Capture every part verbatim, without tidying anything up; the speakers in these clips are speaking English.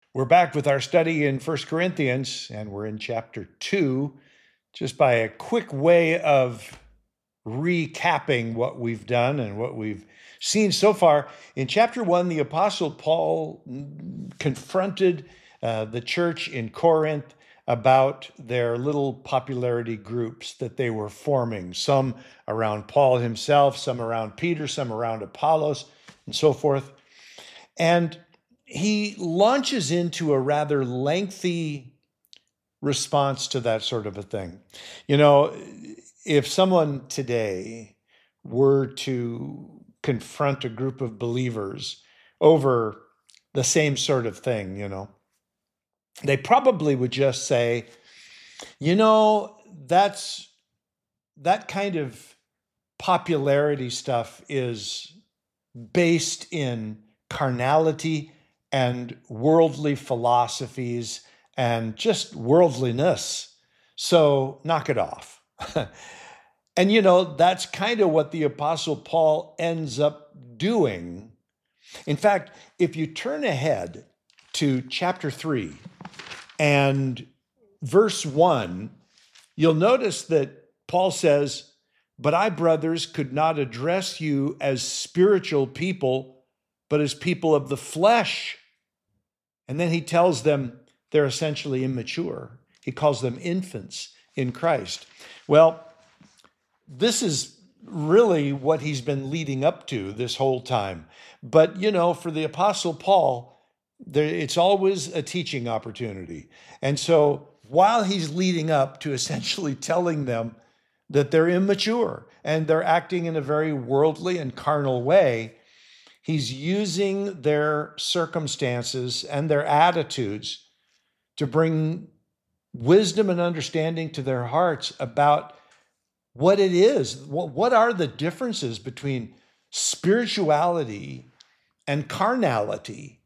We're back with our study in First Corinthians, and we're in chapter two. Just by a quick way of recapping what we've done and what we've seen so far, in chapter one, the Apostle Paul confronted uh, the church in Corinth about their little popularity groups that they were forming, some around Paul himself, some around Peter, some around Apollos, and so forth. And he launches into a rather lengthy response to that sort of a thing. You know, if someone today were to confront a group of believers over the same sort of thing, you know, they probably would just say, you know, that's that kind of popularity stuff is based in carnality and worldly philosophies and just worldliness. So knock it off. And, you know, that's kind of what the Apostle Paul ends up doing. In fact, if you turn ahead to chapter three and verse one, you'll notice that Paul says, "But I, brothers, could not address you as spiritual people, but as people of the flesh." And then he tells them they're essentially immature. He calls them infants in Christ. Well, this is really what he's been leading up to this whole time. But, you know, for the Apostle Paul, there, it's always a teaching opportunity. And so while he's leading up to essentially telling them that they're immature and they're acting in a very worldly and carnal way, he's using their circumstances and their attitudes to bring wisdom and understanding to their hearts about what it is. What are the differences between spirituality and carnality,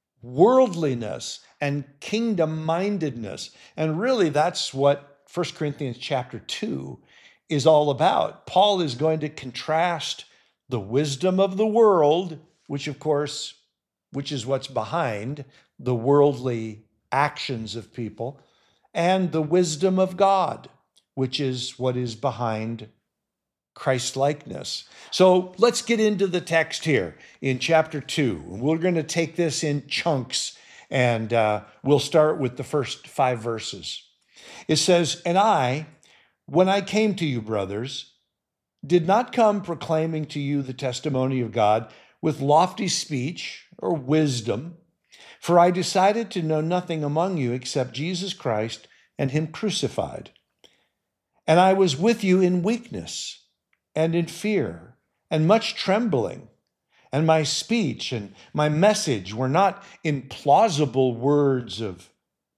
worldliness and kingdom-mindedness? And really, that's what First Corinthians chapter two is all about. Paul is going to contrast the wisdom of the world, which of course, which is what's behind the worldly actions of people, and the wisdom of God, which is what is behind Christ-likeness. So let's get into the text here in chapter two. We're going to take this in chunks, and uh, we'll start with the first five verses. It says, "And I, when I came to you, brothers, did not come proclaiming to you the testimony of God with lofty speech or wisdom, for I decided to know nothing among you except Jesus Christ and him crucified. And I was with you in weakness and in fear and much trembling, and my speech and my message were not in plausible words of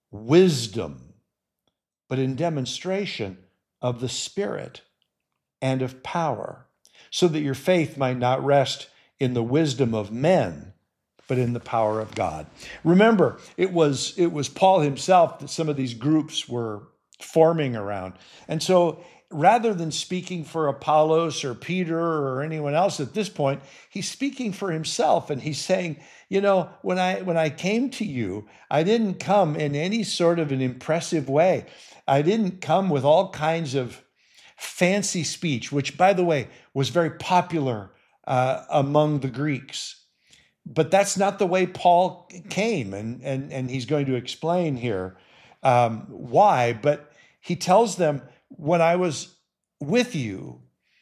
wisdom, but in demonstration of the Spirit and of power, so that your faith might not rest in the wisdom of men, but in the power of God." Remember, it was, it was Paul himself that some of these groups were forming around. And so rather than speaking for Apollos or Peter or anyone else at this point, he's speaking for himself. And he's saying, you know, when I, when I came to you, I didn't come in any sort of an impressive way. I didn't come with all kinds of fancy speech, which, by the way, was very popular uh, among the Greeks. But that's not the way Paul came, and, and, and he's going to explain here um, why. But he tells them, when I was with you,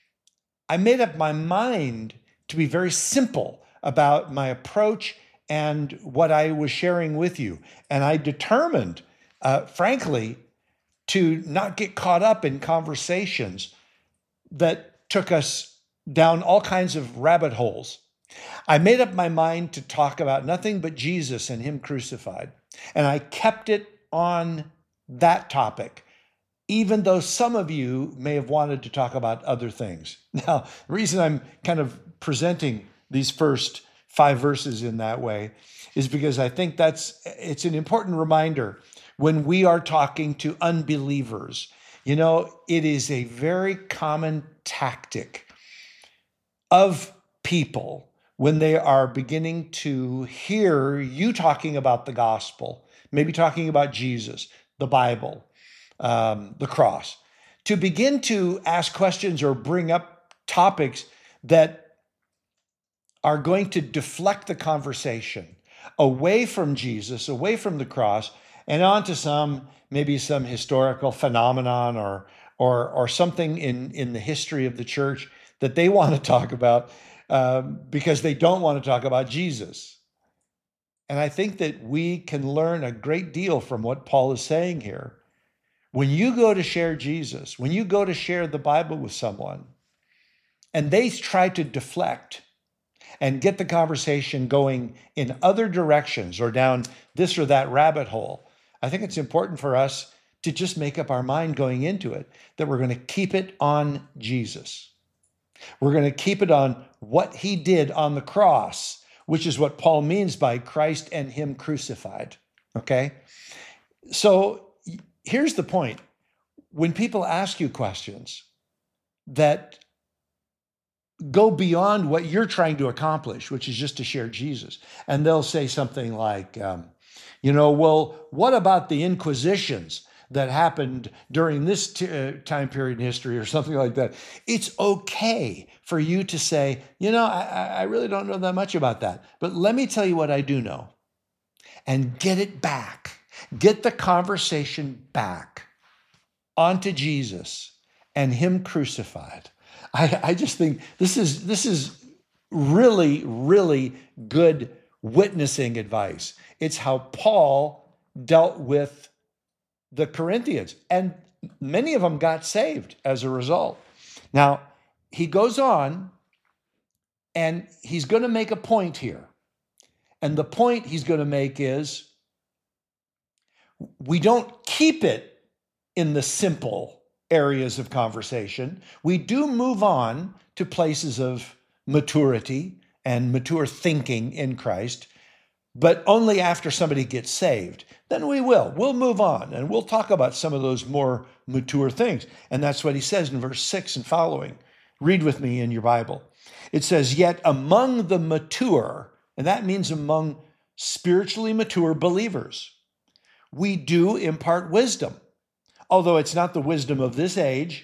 I made up my mind to be very simple about my approach and what I was sharing with you. And I determined, uh, frankly, to not get caught up in conversations that took us down all kinds of rabbit holes. I made up my mind to talk about nothing but Jesus and him crucified. And I kept it on that topic, even though some of you may have wanted to talk about other things. Now, the reason I'm kind of presenting these first five verses in that way is because I think that's, it's an important reminder when we are talking to unbelievers. You know, it is a very common tactic of people when they are beginning to hear you talking about the gospel, maybe talking about Jesus, the Bible, um, the cross, to begin to ask questions or bring up topics that are going to deflect the conversation away from Jesus, away from the cross, and onto some, maybe some historical phenomenon or or or something in, in the history of the church that they want to talk about um, because they don't want to talk about Jesus. And I think that we can learn a great deal from what Paul is saying here. When you go to share Jesus, when you go to share the Bible with someone, and they try to deflect and get the conversation going in other directions or down this or that rabbit hole, I think it's important for us to just make up our mind going into it that we're going to keep it on Jesus. We're going to keep it on what he did on the cross, which is what Paul means by Christ and him crucified. Okay? So here's the point. When people ask you questions that go beyond what you're trying to accomplish, which is just to share Jesus, and they'll say something like, um, you know, well, what about the Inquisitions that happened during this t- uh, time period in history or something like that? It's okay for you to say, you know, I, I really don't know that much about that, but let me tell you what I do know, and get it back. Get the conversation back onto Jesus and him crucified. I, I just think this is this is really, really good witnessing advice. It's how Paul dealt with the Corinthians, and many of them got saved as a result. Now, he goes on, and he's going to make a point here. And the point he's going to make is, we don't keep it in the simple areas of conversation. We do move on to places of maturity and mature thinking in Christ, but only after somebody gets saved. Then we will. We'll move on, and we'll talk about some of those more mature things. And that's what he says in verse six and following. Read with me in your Bible. It says, yet among the mature, and that means among spiritually mature believers, we do impart wisdom, although it's not the wisdom of this age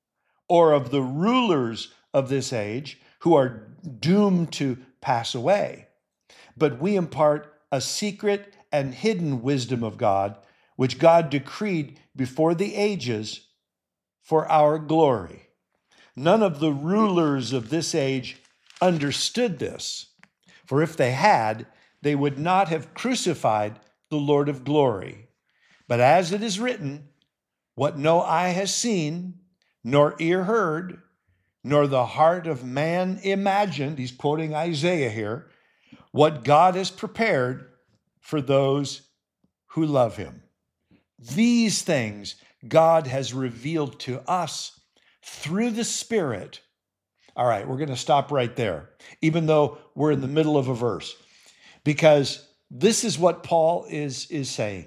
or of the rulers of this age who are doomed to pass away. But we impart a secret and hidden wisdom of God, which God decreed before the ages for our glory. None of the rulers of this age understood this, for if they had, they would not have crucified the Lord of glory. But as it is written, what no eye has seen, nor ear heard, nor the heart of man imagined, he's quoting Isaiah here, what God has prepared for those who love him. These things God has revealed to us through the Spirit. All right, we're going to stop right there, even though we're in the middle of a verse, because this is what Paul is, is saying.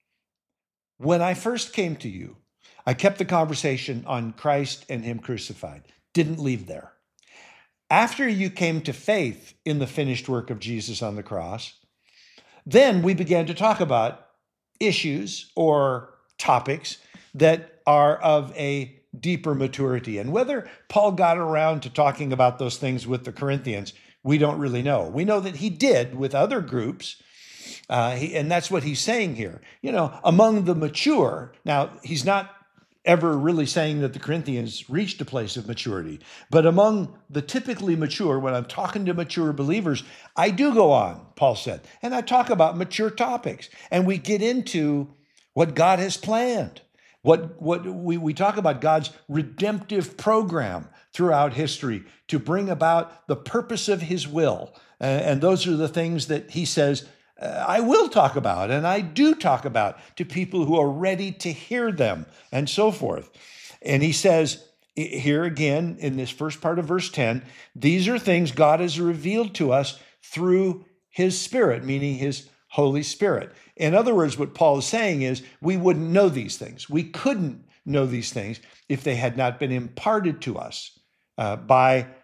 When I first came to you, I kept the conversation on Christ and him crucified, didn't leave there. After you came to faith in the finished work of Jesus on the cross, then we began to talk about issues or topics that are of a deeper maturity. And whether Paul got around to talking about those things with the Corinthians, we don't really know. We know that he did with other groups. Uh, he, and that's what he's saying here. You know, among the mature, now he's not ever really saying that the Corinthians reached a place of maturity, but among the typically mature, when I'm talking to mature believers, I do go on, Paul said, and I talk about mature topics, and we get into what God has planned. What, what we, we talk about God's redemptive program throughout history to bring about the purpose of his will. Uh, and those are the things that he says, uh, I will talk about, and I do talk about to people who are ready to hear them, and so forth. And he says here again in this first part of verse ten, these are things God has revealed to us through his Spirit, meaning his Holy Spirit. In other words, what Paul is saying is we wouldn't know these things. We couldn't know these things if they had not been imparted to us uh, by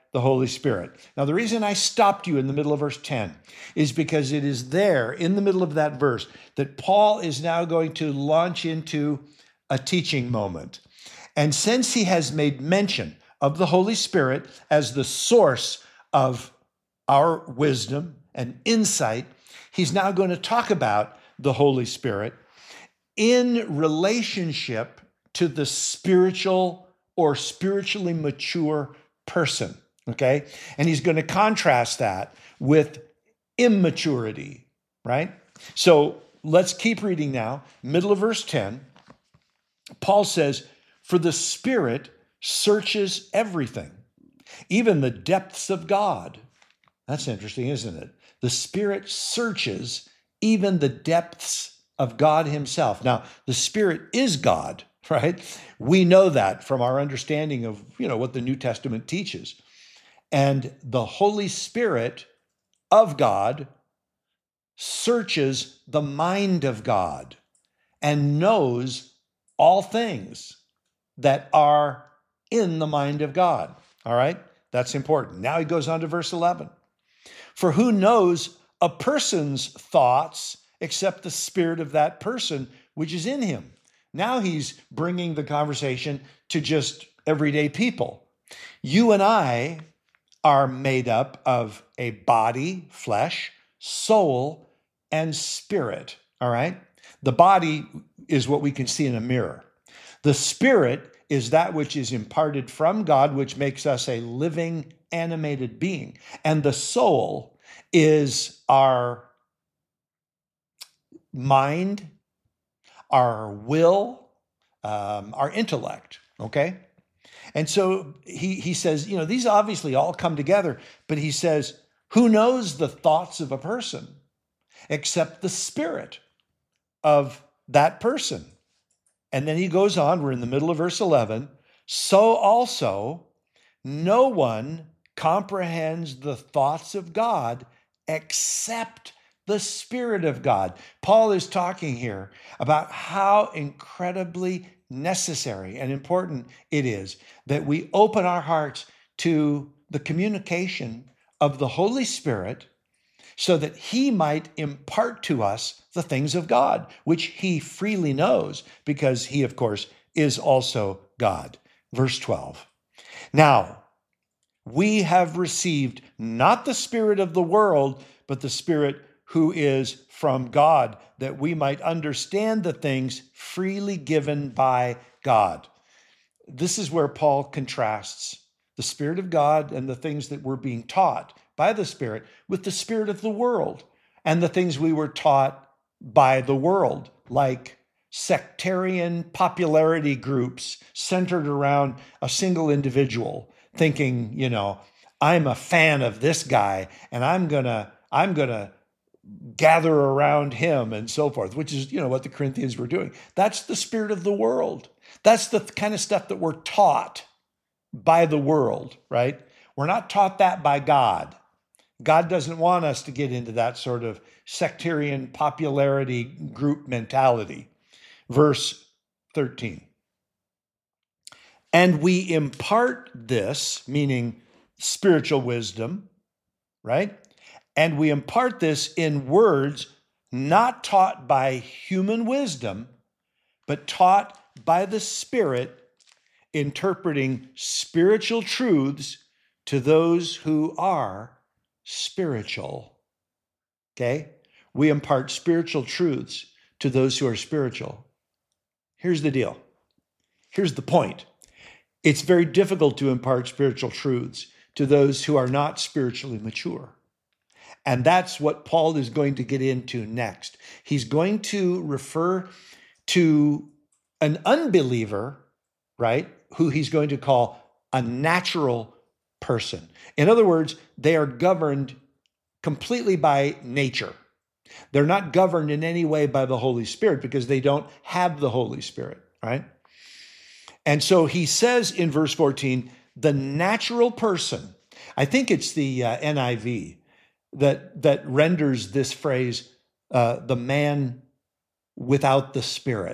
the Holy Spirit. Now, the reason I stopped you in the middle of verse ten is because it is there in the middle of that verse that Paul is now going to launch into a teaching moment. And since he has made mention of the Holy Spirit as the source of our wisdom and insight, he's now going to talk about the Holy Spirit in relationship to the spiritual or spiritually mature person, okay? And he's going to contrast that with immaturity, right? So let's keep reading now. Middle of verse ten, Paul says, "For the Spirit searches everything, even the depths of God." That's interesting, isn't it? The Spirit searches even the depths of God himself. Now, the Spirit is God, right? We know that from our understanding of, you know, what the New Testament teaches. And the Holy Spirit of God searches the mind of God and knows all things that are in the mind of God. All right? That's important. Now he goes on to verse eleven. "For who knows a person's thoughts except the spirit of that person which is in him?" Now he's bringing the conversation to just everyday people. You and I are made up of a body, flesh, soul, and spirit, all right? The body is what we can see in a mirror. The spirit is that which is imparted from God, which makes us a living, animated being. And the soul is our mind, our will, um, our intellect, okay? And so he, he says, you know, these obviously all come together, but he says, who knows the thoughts of a person except the spirit of that person? And then he goes on, we're in the middle of verse eleven, so also no one comprehends the thoughts of God except the Spirit of God. Paul is talking here about how incredibly necessary and important it is that we open our hearts to the communication of the Holy Spirit so that he might impart to us the things of God, which he freely knows because he, of course, is also God. Verse twelve. Now, we have received not the spirit of the world, but the Spirit who is from God, that we might understand the things freely given by God. This is where Paul contrasts the Spirit of God and the things that we're being taught by the Spirit with the spirit of the world and the things we were taught by the world, like sectarian popularity groups centered around a single individual, thinking, you know, I'm a fan of this guy and I'm gonna, I'm gonna gather around him and so forth, which is, you know, what the Corinthians were doing. That's the spirit of the world. That's the kind of stuff that we're taught by the world, right? We're not taught that by God. God doesn't want us to get into that sort of sectarian popularity group mentality. Verse thirteen. And we impart this, meaning spiritual wisdom, right? And we impart this in words not taught by human wisdom, but taught by the Spirit, interpreting spiritual truths to those who are spiritual. Okay? We impart spiritual truths to those who are spiritual. Here's the deal. Here's the point. It's very difficult to impart spiritual truths to those who are not spiritually mature. And that's what Paul is going to get into next. He's going to refer to an unbeliever, right, who he's going to call a natural person. In other words, they are governed completely by nature. They're not governed in any way by the Holy Spirit because they don't have the Holy Spirit, right? And so he says in verse fourteen, the natural person, I think it's the uh, N I V, that that renders this phrase, uh, the man without the Spirit,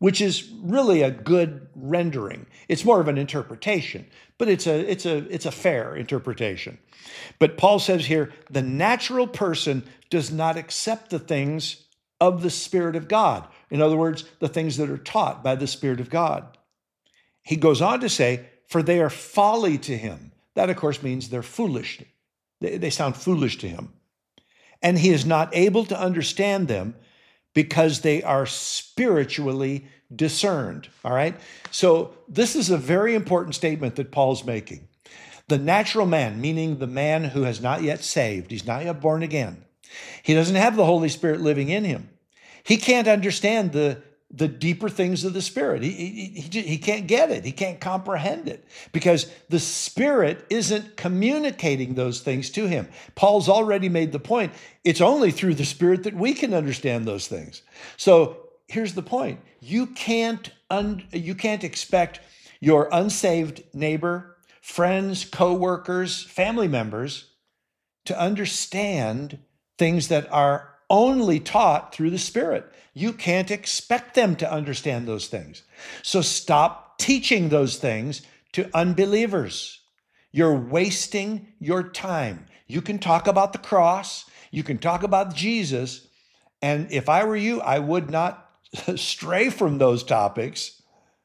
which is really a good rendering. It's more of an interpretation, but it's a it's a it's a fair interpretation. But Paul says here, the natural person does not accept the things of the Spirit of God. In other words, the things that are taught by the Spirit of God. He goes on to say, for they are folly to him. That, of course, means they're foolish. They, they sound foolish to him. And he is not able to understand them because they are spiritually discerned. All right? So this is a very important statement that Paul's making. The natural man, meaning the man who has not yet saved, he's not yet born again. He doesn't have the Holy Spirit living in him. He can't understand the, the deeper things of the Spirit. He, he, he, he can't get it. He can't comprehend it because the Spirit isn't communicating those things to him. Paul's already made the point. It's only through the Spirit that we can understand those things. So here's the point. You can't, un, you can't expect your unsaved neighbor, friends, co-workers, family members to understand things that are only taught through the Spirit. You can't expect them to understand those things. So stop teaching those things to unbelievers. You're wasting your time. You can talk about the cross. You can talk about Jesus. And if I were you, I would not stray from those topics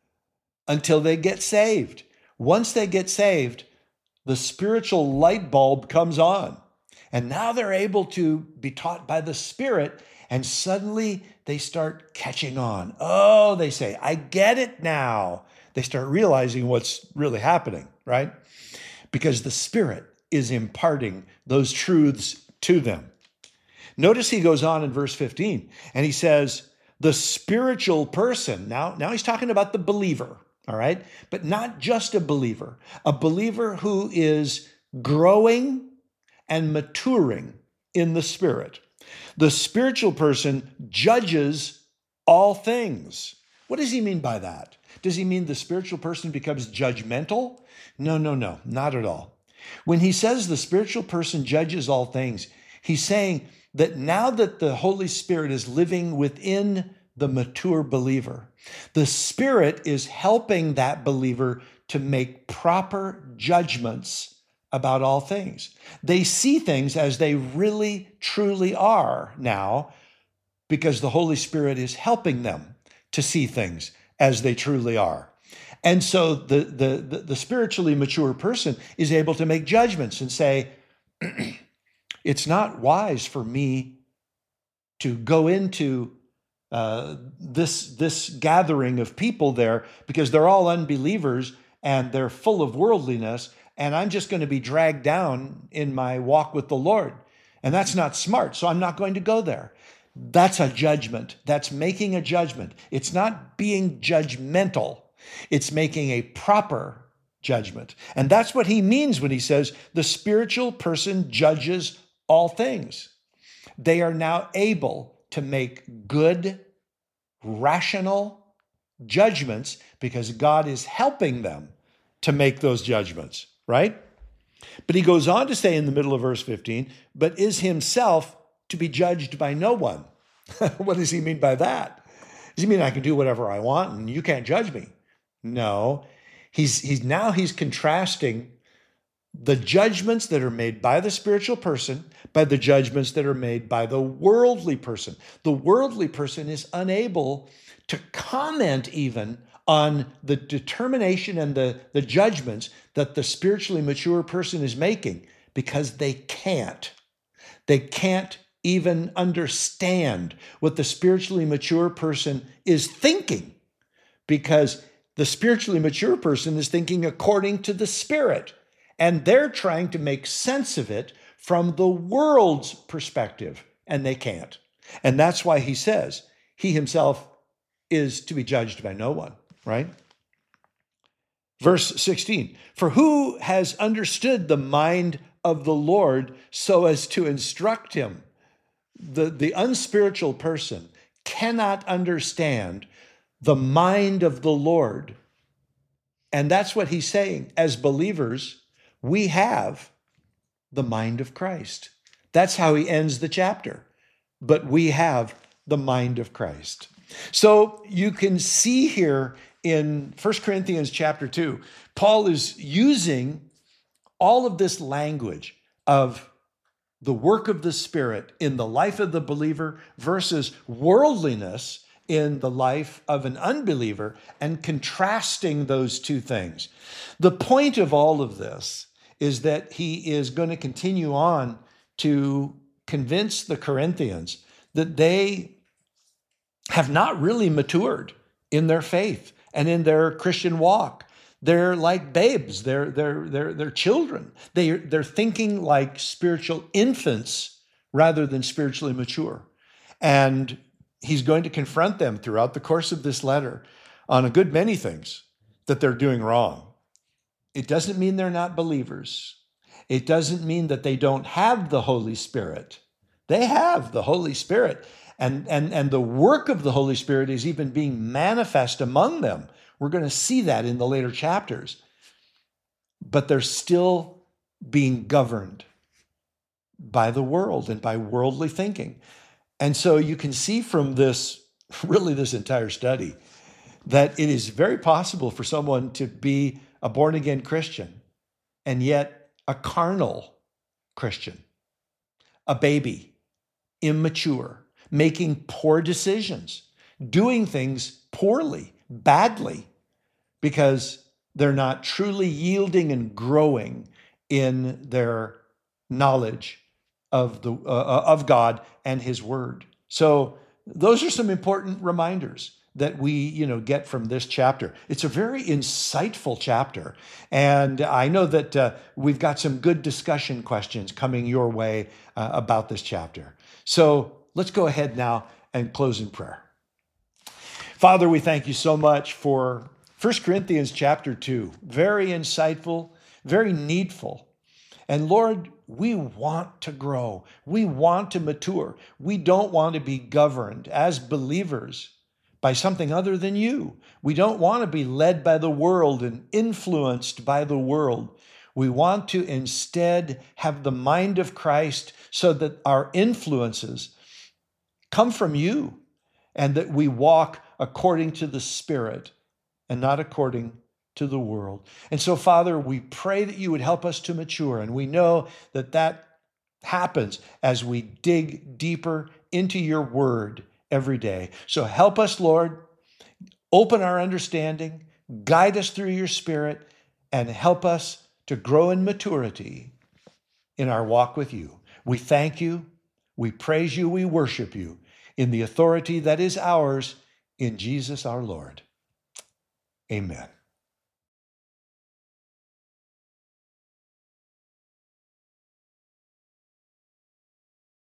until they get saved. Once they get saved, the spiritual light bulb comes on. And now they're able to be taught by the Spirit, and suddenly they start catching on. Oh, they say, I get it now. They start realizing what's really happening, right? Because the Spirit is imparting those truths to them. Notice he goes on in verse fifteen, and he says, the spiritual person, now, now he's talking about the believer, all right? But not just a believer, a believer who is growing and maturing in the Spirit. The spiritual person judges all things. What does he mean by that? Does he mean the spiritual person becomes judgmental? No, no, no, not at all. When he says the spiritual person judges all things, he's saying that now that the Holy Spirit is living within the mature believer, the Spirit is helping that believer to make proper judgments about all things. They see things as they really, truly are now because the Holy Spirit is helping them to see things as they truly are. And so the, the, the, the spiritually mature person is able to make judgments and say, it's not wise for me to go into uh, this, this gathering of people there because they're all unbelievers and they're full of worldliness, and I'm just going to be dragged down in my walk with the Lord. And that's not smart, so I'm not going to go there. That's a judgment. That's making a judgment. It's not being judgmental. It's making a proper judgment. And that's what he means when he says the spiritual person judges all things. They are now able to make good, rational judgments because God is helping them to make those judgments, right? But he goes on to say in the middle of verse fifteen, but is himself to be judged by no one. What does he mean by that? Does he mean I can do whatever I want and you can't judge me? No. He's, he's now he's contrasting the judgments that are made by the spiritual person by the judgments that are made by the worldly person. The worldly person is unable to comment even on the determination and the, the judgments that the spiritually mature person is making because they can't. They can't even understand what the spiritually mature person is thinking because the spiritually mature person is thinking according to the Spirit, and they're trying to make sense of it from the world's perspective, and they can't. And that's why he says he himself is to be judged by no one. Right? Verse sixteen, for who has understood the mind of the Lord so as to instruct him? The, the unspiritual person cannot understand the mind of the Lord. And that's what he's saying. As believers, we have the mind of Christ. That's how he ends the chapter. But we have the mind of Christ. So you can see here in First Corinthians chapter two, Paul is using all of this language of the work of the Spirit in the life of the believer versus worldliness in the life of an unbeliever, and contrasting those two things. The point of all of this is that he is going to continue on to convince the Corinthians that they have not really matured in their faith and in their Christian walk. They're like babes. They're, they're, they're, they're children. They, they're thinking like spiritual infants rather than spiritually mature. And he's going to confront them throughout the course of this letter on a good many things that they're doing wrong. It doesn't mean they're not believers. It doesn't mean that they don't have the Holy Spirit. They have the Holy Spirit. And, and, and the work of the Holy Spirit is even being manifest among them. We're going to see that in the later chapters. But they're still being governed by the world and by worldly thinking. And so you can see from this, really this entire study, that it is very possible for someone to be a born-again Christian and yet a carnal Christian, a baby, immature, making poor decisions, doing things poorly, badly, because they're not truly yielding and growing in their knowledge of the uh, of God and his word. So those are some important reminders that we, you know, get from this chapter. It's a very insightful chapter. And I know that uh, we've got some good discussion questions coming your way uh, about this chapter. So let's go ahead now and close in prayer. Father, we thank you so much for First Corinthians chapter two. Very insightful, very needful. And Lord, we want to grow. We want to mature. We don't want to be governed as believers by something other than you. We don't want to be led by the world and influenced by the world. We want to instead have the mind of Christ so that our influences come from you and that we walk according to the Spirit and not according to the world. And so, Father, we pray that you would help us to mature. And we know that that happens as we dig deeper into your word every day. So help us, Lord, open our understanding, guide us through your Spirit, and help us to grow in maturity in our walk with you. We thank you, we praise you, we worship you in the authority that is ours in Jesus our Lord. Amen.